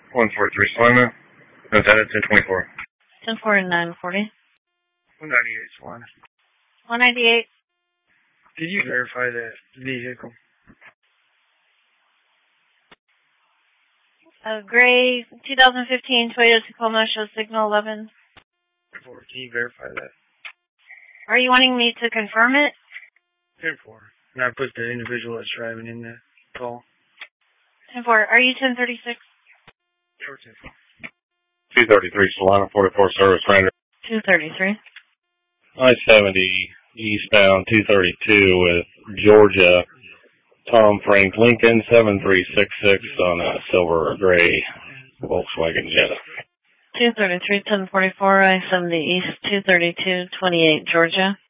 143 Salina. No, that is 1024. 10-4 and 940. 198 Salina. 198. Did you verify that vehicle? Gray 2015 Toyota Tacoma shows signal 11. Can you verify that? Are you wanting me to confirm it? 10-4. And I put the individual that's driving in the call. 10-4. Are you 1036? Sure, 10-4. 233 Salina 44 service render. 233. I-70 eastbound 232 with Georgia. Tom Frank Lincoln 7366 on a silver or gray Volkswagen Jetta. 233, 1044, I-70 East, 232, 28 Georgia.